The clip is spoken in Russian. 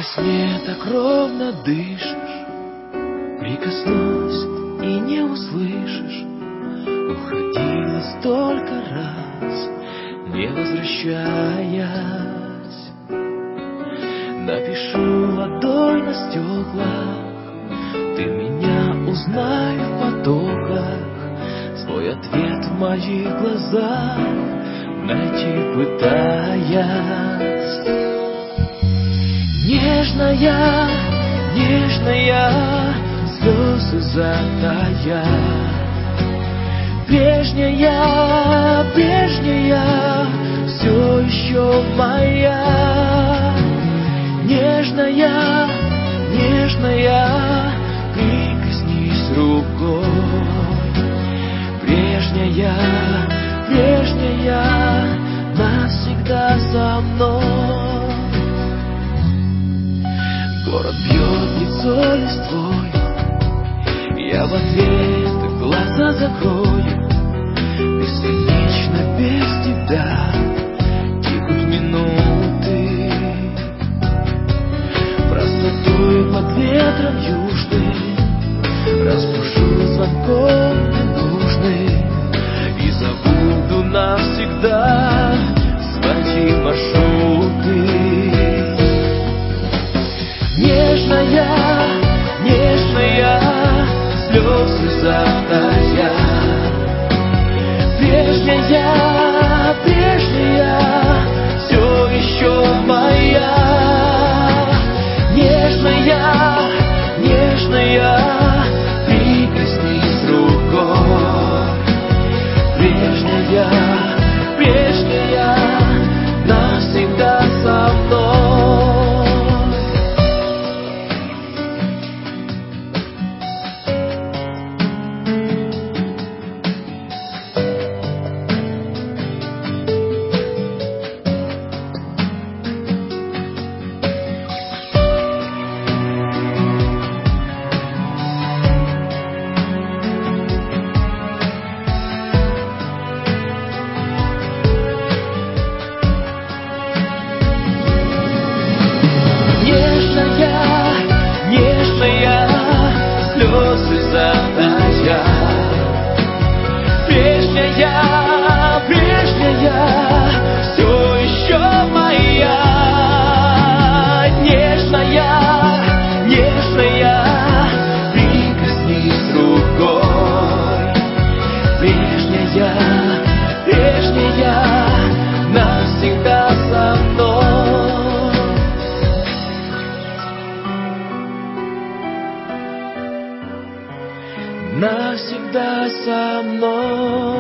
сне так ровно дышишь, прикоснусь и не услышишь. Уходила столько раз, не возвращаясь. Напишу водой на стеклах, ты меня узнай в потоках. Свой ответ в моих глазах найти пытаясь. Нежная, нежная, слезы затая. Прежняя, прежняя, все еще моя. Нежная, нежная, прикоснись рукой. Прежняя, прежняя, навсегда со мной. Город бьет лицо листвой, я в ответ глаза закрою. Бесконечно без тебя текут минуты. Простотой под ветром южным разбушу звонком ненужным и забуду навсегда свои маршруты. Нежная, нежная, слезы затая. Прежняя, прежняя, все еще моя. Нежная, нежная, прикоснись рукой. Прежняя, прежняя, навсегда со мной. Прежняя, прежняя, все еще моя. Нежная, нежная, прикоснись рукой. Прежняя, прежняя, навсегда со мной. Навсегда со мной.